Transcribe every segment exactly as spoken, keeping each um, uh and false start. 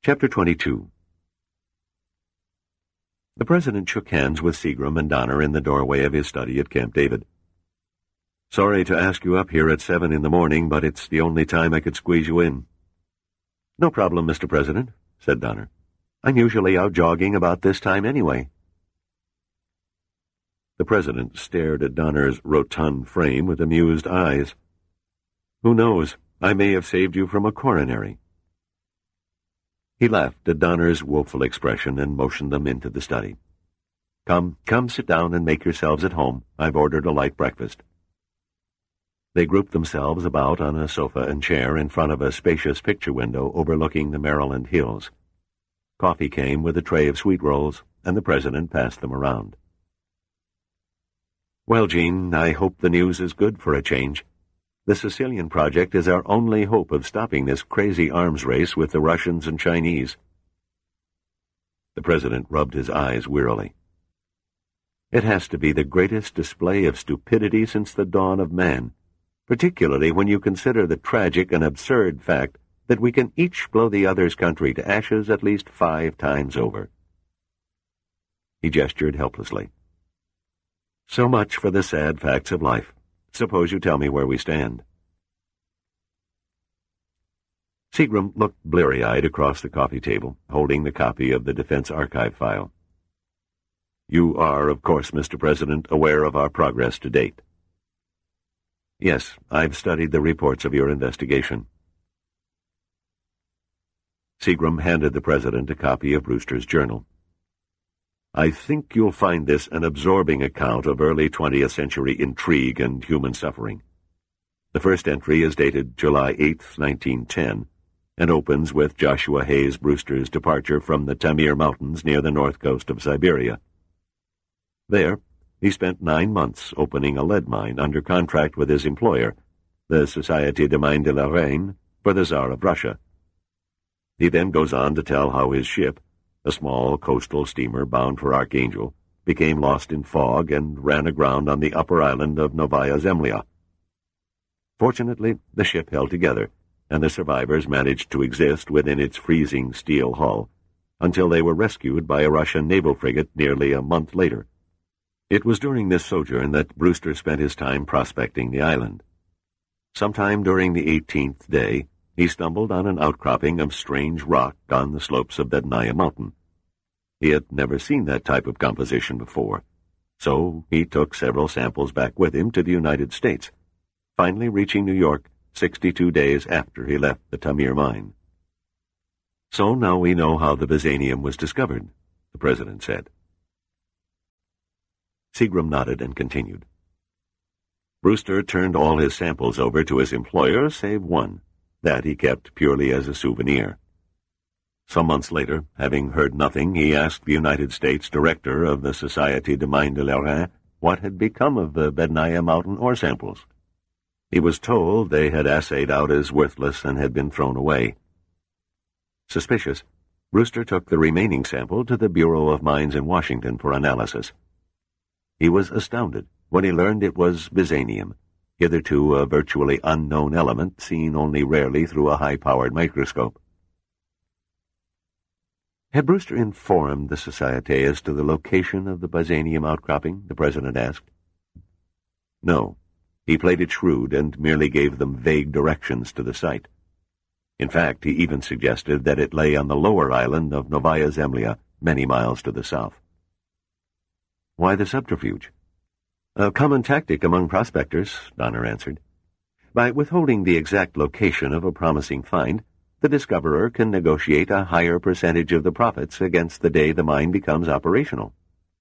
Chapter twenty-two. The President shook hands with Seagram and Donner in the doorway of his study at Camp David. "Sorry to ask you up here at seven in the morning, but it's the only time I could squeeze you in." "No problem, Mister President," said Donner. "I'm usually out jogging about this time anyway." The President stared at Donner's rotund frame with amused eyes. "Who knows? I may have saved you from a coronary." He laughed at Donner's woeful expression and motioned them into the study. Come, come, sit down and make yourselves at home. I've ordered a light breakfast." They grouped themselves about on a sofa and chair in front of a spacious picture window overlooking the Maryland hills. Coffee came with a tray of sweet rolls, and the President passed them around. "Well, Gene, I hope the news is good for a change. The Sicilian project is our only hope of stopping this crazy arms race with the Russians and Chinese." The President rubbed his eyes wearily. "It has to be the greatest display of stupidity since the dawn of man, particularly when you consider the tragic and absurd fact that we can each blow the other's country to ashes at least five times over." He gestured helplessly. "So much for the sad facts of life. Suppose you tell me where we stand." Seagram looked bleary-eyed across the coffee table, holding the copy of the Defense Archive file. "You are, of course, Mister President, aware of our progress to date." "Yes, I've studied the reports of your investigation." Seagram handed the President a copy of Brewster's journal. "I think you'll find this an absorbing account of early twentieth century intrigue and human suffering. The first entry is dated July eighth, nineteen ten, and opens with Joshua Hayes Brewster's departure from the Taimyr Mountains near the north coast of Siberia. There, he spent nine months opening a lead mine under contract with his employer, the Société des Mines de la Reine, for the Tsar of Russia. He then goes on to tell how his ship, a small coastal steamer bound for Archangel, became lost in fog and ran aground on the upper island of Novaya Zemlya. Fortunately, the ship held together, and the survivors managed to exist within its freezing steel hull until they were rescued by a Russian naval frigate nearly a month later. It was during this sojourn that Brewster spent his time prospecting the island. Sometime during the eighteenth day, he stumbled on an outcropping of strange rock on the slopes of Bednaya Mountain. He had never seen that type of composition before, so he took several samples back with him to the United States, finally reaching New York sixty-two days after he left the Taimyr mine. "So now we know how the Byzanium was discovered," the President said. Seagram nodded and continued. "Brewster turned all his samples over to his employer, save one. That he kept purely as a souvenir. Some months later, having heard nothing, he asked the United States director of the Société des Mines de la Reine what had become of the Bednaya Mountain ore samples. He was told they had assayed out as worthless and had been thrown away. Suspicious, Brewster took the remaining sample to the Bureau of Mines in Washington for analysis. He was astounded when he learned it was byzanium, hitherto a virtually unknown element seen only rarely through a high-powered microscope. Had Brewster informed the Société as to the location of the byzanium outcropping, the President asked. No, he played it shrewd and merely gave them vague directions to the site. In fact, he even suggested that it lay on the lower island of Novaya Zemlya, many miles to the south. Why the subterfuge? A common tactic among prospectors, Donner answered. By withholding the exact location of a promising find, the discoverer can negotiate a higher percentage of the profits against the day the mine becomes operational.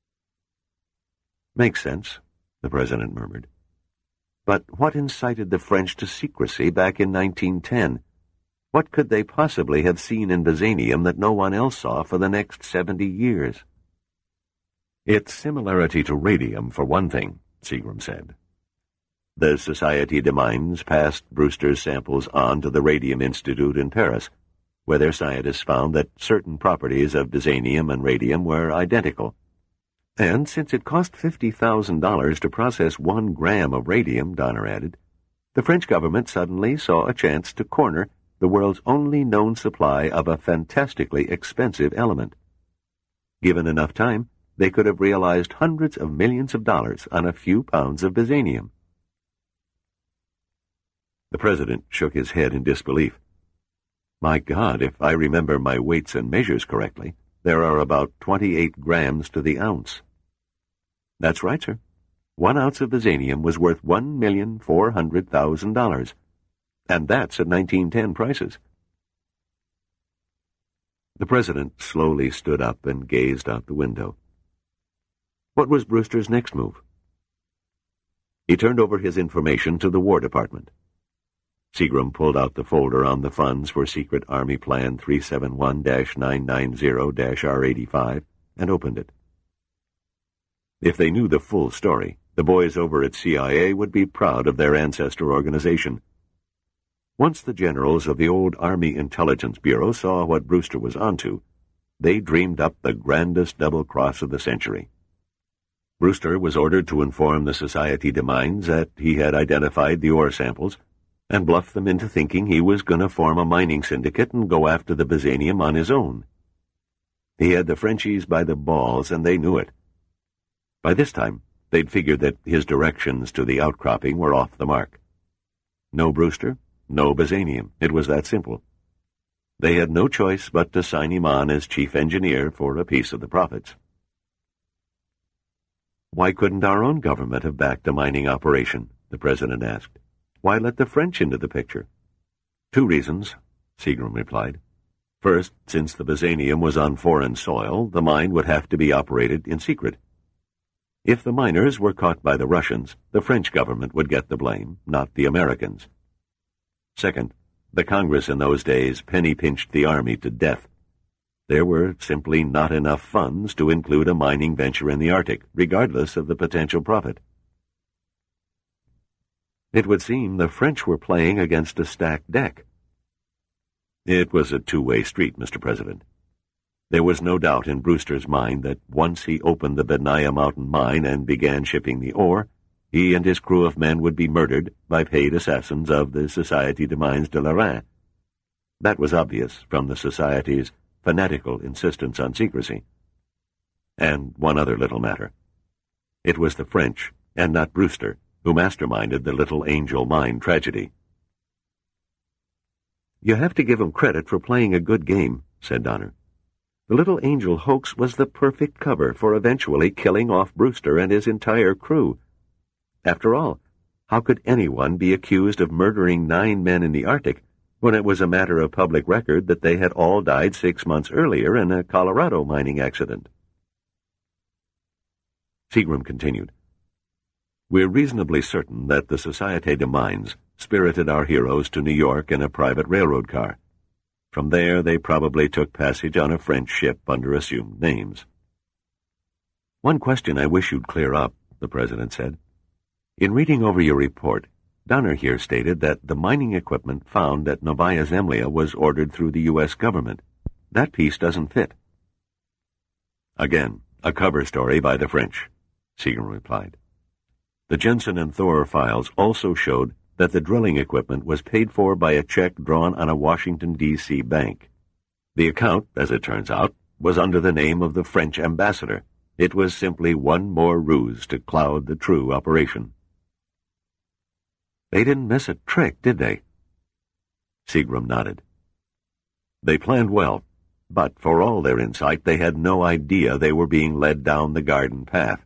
Makes sense, the President murmured. But what incited the French to secrecy back in nineteen ten? What could they possibly have seen in byzanium that no one else saw for the next seventy years? Its similarity to radium, for one thing, Seagram said. The Société des Mines passed Brewster's samples on to the Radium Institute in Paris, where their scientists found that certain properties of byzanium and radium were identical. And since it cost fifty thousand dollars to process one gram of radium, Donner added, the French government suddenly saw a chance to corner the world's only known supply of a fantastically expensive element. Given enough time, they could have realized hundreds of millions of dollars on a few pounds of byzanium. The president shook his head in disbelief. My God, if I remember my weights and measures correctly, there are about twenty-eight grams to the ounce. That's right, sir. One ounce of byzanium was worth one million four hundred thousand dollars, and that's at nineteen ten prices. The president slowly stood up and gazed out the window. What was Brewster's next move? He turned over his information to the War Department. Seagram pulled out the folder on the funds for Secret Army Plan three seven one dash nine nine zero dash R eighty-five and opened it. If they knew the full story, the boys over at C I A would be proud of their ancestor organization. Once the generals of the old Army Intelligence Bureau saw what Brewster was onto, they dreamed up the grandest double-cross of the century. Brewster was ordered to inform the Societe de Mines that he had identified the ore samples and bluff them into thinking he was going to form a mining syndicate and go after the byzanium on his own. He had the Frenchies by the balls, and they knew it. By this time, they'd figured that his directions to the outcropping were off the mark. No Brewster, no byzanium. It was that simple. They had no choice but to sign him on as chief engineer for a piece of the profits. Why couldn't our own government have backed a mining operation? The president asked. Why let the French into the picture? Two reasons, Seagram replied. First, since the byzanium was on foreign soil, the mine would have to be operated in secret. If the miners were caught by the Russians, the French government would get the blame, not the Americans. Second, the Congress in those days penny-pinched the Army to death. There were simply not enough funds to include a mining venture in the Arctic, regardless of the potential profit. It would seem the French were playing against a stacked deck. It was a two-way street, Mister President. There was no doubt in Brewster's mind that once he opened the Benaya Mountain mine and began shipping the ore, he and his crew of men would be murdered by paid assassins of the Societe de Mines de Lorraine. That was obvious from the Society's fanatical insistence on secrecy. And one other little matter. It was the French, and not Brewster, who masterminded the Little Angel mine tragedy. You have to give him credit for playing a good game, said Donner. The Little Angel hoax was the perfect cover for eventually killing off Brewster and his entire crew. After all, how could anyone be accused of murdering nine men in the Arctic when it was a matter of public record that they had all died six months earlier in a Colorado mining accident? Seagram continued. We're reasonably certain that the Societe de Mines spirited our heroes to New York in a private railroad car. From there, they probably took passage on a French ship under assumed names. One question I wish you'd clear up, the president said. In reading over your report, Donner here stated that the mining equipment found at Novaya Zemlya was ordered through the U S government. That piece doesn't fit. Again, a cover story by the French, Seagram replied. The Jensen and Thor files also showed that the drilling equipment was paid for by a check drawn on a Washington, D C bank. The account, as it turns out, was under the name of the French ambassador. It was simply one more ruse to cloud the true operation. They didn't miss a trick, did they? Seagram nodded. They planned well, but for all their insight, they had no idea they were being led down the garden path.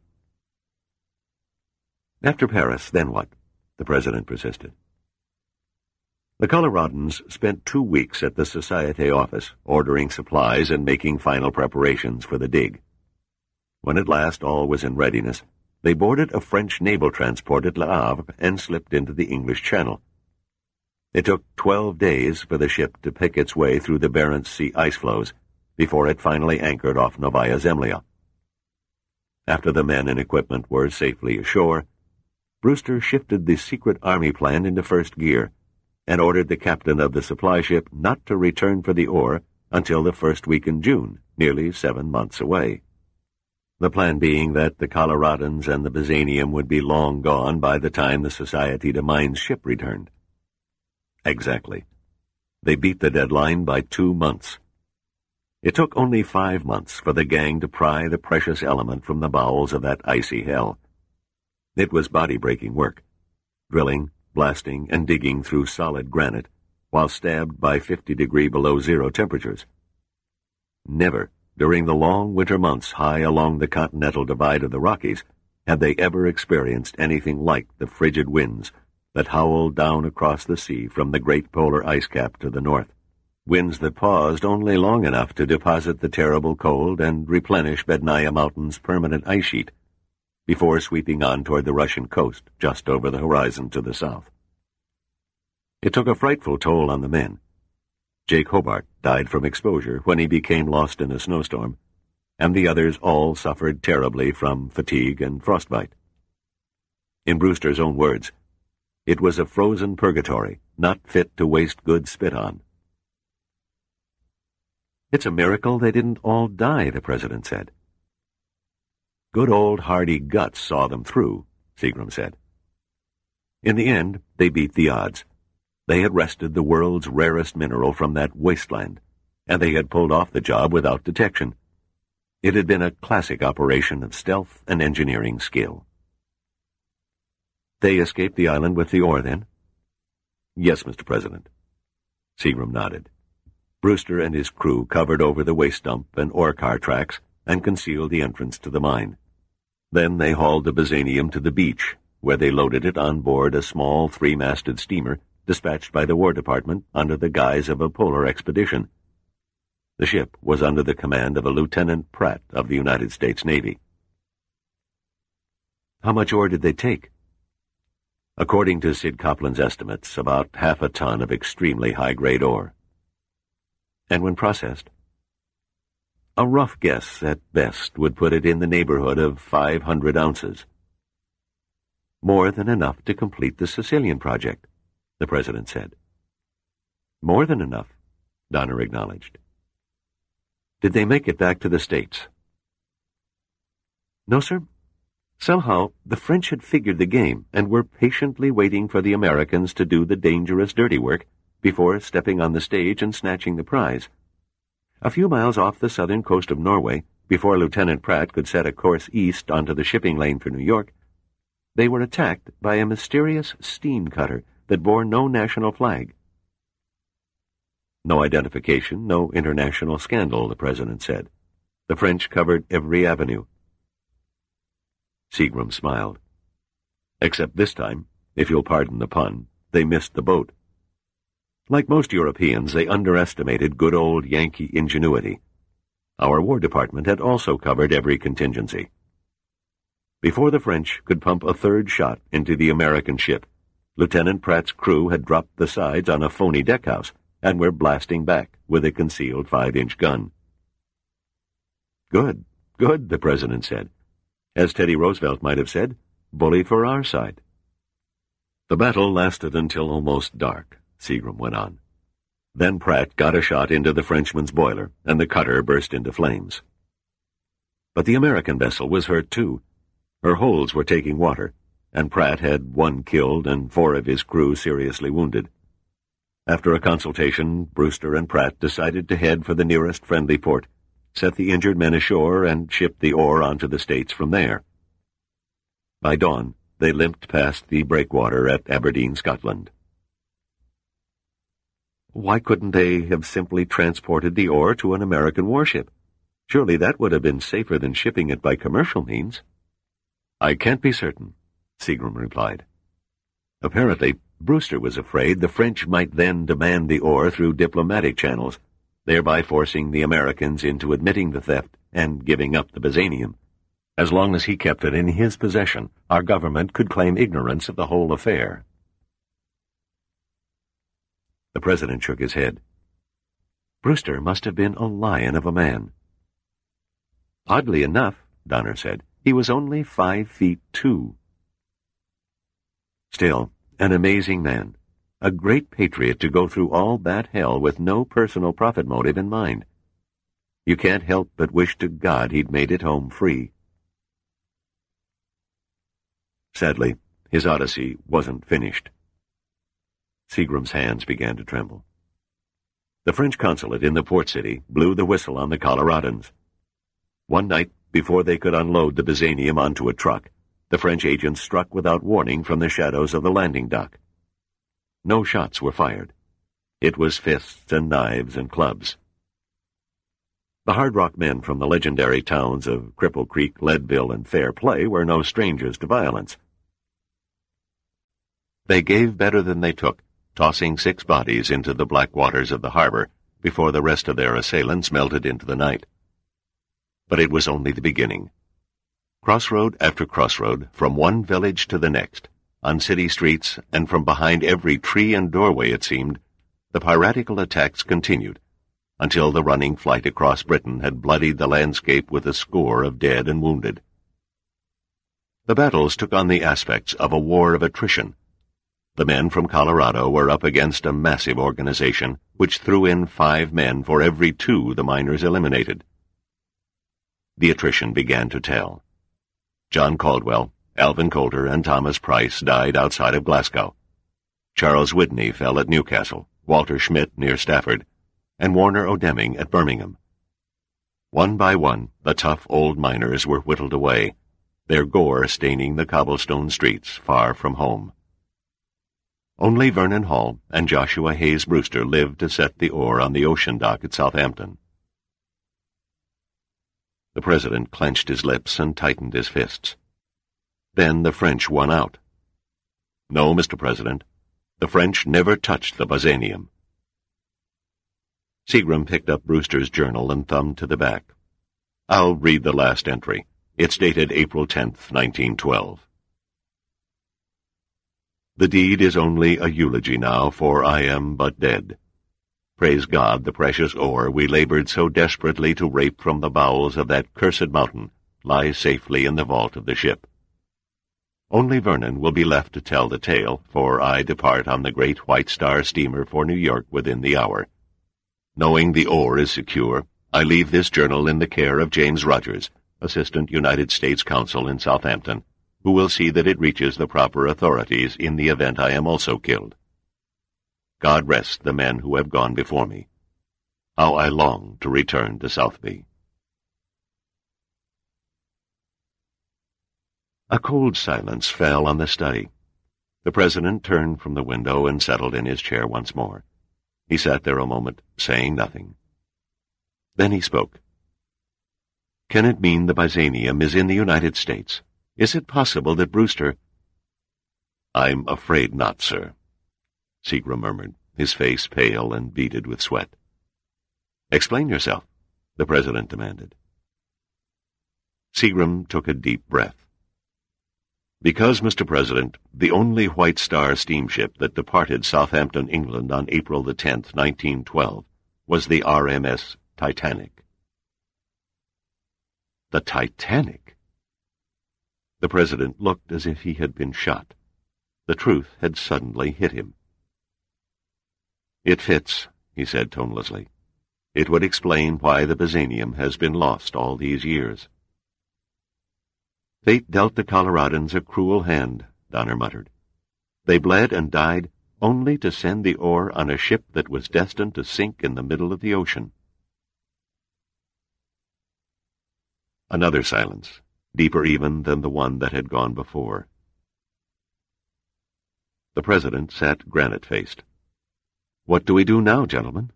After Paris, then what? The president persisted. The Coloradans spent two weeks at the Societe office, ordering supplies and making final preparations for the dig. When at last all was in readiness, they boarded a French naval transport at Le Havre and slipped into the English Channel. It took twelve days for the ship to pick its way through the Barents Sea ice floes before it finally anchored off Novaya Zemlya. After the men and equipment were safely ashore, Brewster shifted the secret army plan into first gear and ordered the captain of the supply ship not to return for the ore until the first week in June, nearly seven months away. The plan being that the Coloradans and the byzanium would be long gone by the time the Societe de Mines ship returned. Exactly. They beat the deadline by two months. It took only five months for the gang to pry the precious element from the bowels of that icy hell. It was body-breaking work, drilling, blasting, and digging through solid granite, while stabbed by fifty degree below zero temperatures. Never, during the long winter months high along the continental divide of the Rockies, had they ever experienced anything like the frigid winds that howled down across the sea from the great polar ice cap to the north, winds that paused only long enough to deposit the terrible cold and replenish Bednaya Mountain's permanent ice sheet, before sweeping on toward the Russian coast just over the horizon to the south. It took a frightful toll on the men. Jake Hobart died from exposure when he became lost in a snowstorm, and the others all suffered terribly from fatigue and frostbite. In Brewster's own words, it was a frozen purgatory, not fit to waste good spit on. It's a miracle they didn't all die, the president said. Good old hardy guts saw them through, Seagram said. In the end, they beat the odds. They had wrested the world's rarest mineral from that wasteland, and they had pulled off the job without detection. It had been a classic operation of stealth and engineering skill. They escaped the island with the ore, then? Yes, Mister President. Seagram nodded. Brewster and his crew covered over the waste dump and ore car tracks and concealed the entrance to the mine. Then they hauled the Byzanium to the beach, where they loaded it on board a small three-masted steamer dispatched by the War Department under the guise of a polar expedition. The ship was under the command of a Lieutenant Pratt of the United States Navy. How much ore did they take? According to Sid Copland's estimates, about half a ton of extremely high-grade ore. And when processed? A rough guess, at best, would put it in the neighborhood of five hundred ounces. More than enough to complete the Sicilian project, the president said. More than enough, Donner acknowledged. Did they make it back to the States? No, sir. Somehow, the French had figured the game and were patiently waiting for the Americans to do the dangerous dirty work before stepping on the stage and snatching the prize. A few miles off the southern coast of Norway, before Lieutenant Pratt could set a course east onto the shipping lane for New York, they were attacked by a mysterious steam cutter that bore no national flag. No identification, no international scandal, the president said. The French covered every avenue. Seagram smiled. Except this time, if you'll pardon the pun, they missed the boat. Like most Europeans, they underestimated good old Yankee ingenuity. Our War Department had also covered every contingency. Before the French could pump a third shot into the American ship, Lieutenant Pratt's crew had dropped the sides on a phony deckhouse and were blasting back with a concealed five-inch gun. Good, good, the president said. As Teddy Roosevelt might have said, bully for our side. The battle lasted until almost dark, Seagram went on. Then Pratt got a shot into the Frenchman's boiler, and the cutter burst into flames. But the American vessel was hurt too. Her holds were taking water, and Pratt had one killed and four of his crew seriously wounded. After a consultation, Brewster and Pratt decided to head for the nearest friendly port, set the injured men ashore, and ship the ore onto the States from there. By dawn, they limped past the breakwater at Aberdeen, Scotland. Why couldn't they have simply transported the ore to an American warship? Surely that would have been safer than shipping it by commercial means. I can't be certain, Seagram replied. Apparently, Brewster was afraid the French might then demand the ore through diplomatic channels, thereby forcing the Americans into admitting the theft and giving up the Byzanium. As long as he kept it in his possession, our government could claim ignorance of the whole affair. The president shook his head. Brewster must have been a lion of a man. Oddly enough, Donner said, he was only five feet two. Still, an amazing man, a great patriot to go through all that hell with no personal profit motive in mind. You can't help but wish to God he'd made it home free. Sadly, his odyssey wasn't finished. Seagram's hands began to tremble. The French consulate in the port city blew the whistle on the Coloradans. One night, before they could unload the Byzanium onto a truck, the French agents struck without warning from the shadows of the landing dock. No shots were fired. It was fists and knives and clubs. The Hard Rock men from the legendary towns of Cripple Creek, Leadville, and Fair Play were no strangers to violence. They gave better than they took, tossing six bodies into the black waters of the harbor before the rest of their assailants melted into the night. But it was only the beginning. Crossroad after crossroad, from one village to the next, on city streets, and from behind every tree and doorway, it seemed, the piratical attacks continued, until the running flight across Britain had bloodied the landscape with a score of dead and wounded. The battles took on the aspects of a war of attrition. The men from Colorado were up against a massive organization which threw in five men for every two the miners eliminated. The attrition began to tell. John Caldwell, Alvin Coulter, and Thomas Price died outside of Glasgow. Charles Whitney fell at Newcastle, Walter Schmidt near Stafford, and Warner O'Demming at Birmingham. One by one, the tough old miners were whittled away, their gore staining the cobblestone streets far from home. Only Vernon Hall and Joshua Hayes Brewster lived to set the ore on the ocean dock at Southampton. The President clenched his lips and tightened his fists. Then the French won out. No, Mister President, the French never touched the Byzanium. Seagram picked up Brewster's journal and thumbed to the back. I'll read the last entry. It's dated April tenth, nineteen twelve. The deed is only a eulogy now, for I am but dead. Praise God, the precious ore we labored so desperately to rape from the bowels of that cursed mountain lies safely in the vault of the ship. Only Vernon will be left to tell the tale, for I depart on the great White Star steamer for New York within the hour. Knowing the ore is secure, I leave this journal in the care of James Rogers, Assistant United States Consul in Southampton, who will see that it reaches the proper authorities in the event I am also killed. God rest the men who have gone before me. How I long to return to Southby. A cold silence fell on the study. The President turned from the window and settled in his chair once more. He sat there a moment, saying nothing. Then he spoke. Can it mean the Byzanium is in the United States? Is it possible that Brewster— I'm afraid not, sir, Seagram murmured, his face pale and beaded with sweat. Explain yourself, the President demanded. Seagram took a deep breath. Because, Mister President, the only White Star steamship that departed Southampton, England on April the tenth, nineteen twelve, was the R M S Titanic. The Titanic? The President looked as if he had been shot. The truth had suddenly hit him. It fits, he said tonelessly. It would explain why the Byzanium has been lost all these years. Fate dealt the Coloradans a cruel hand, Donner muttered. They bled and died only to send the ore on a ship that was destined to sink in the middle of the ocean. Another silence, deeper even than the one that had gone before. The President sat granite-faced. What do we do now, gentlemen?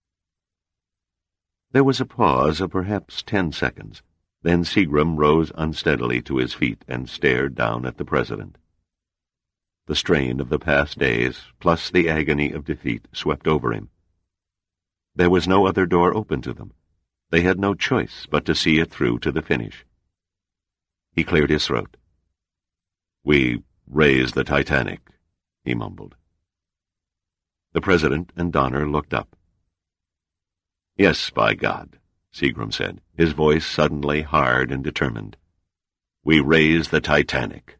There was a pause of perhaps ten seconds. Then Seagram rose unsteadily to his feet and stared down at the President. The strain of the past days, plus the agony of defeat, swept over him. There was no other door open to them. They had no choice but to see it through to the finish. He cleared his throat. We raised the Titanic, he mumbled. The President and Donner looked up. Yes, by God, Seagram said, his voice suddenly hard and determined. We raised the Titanic.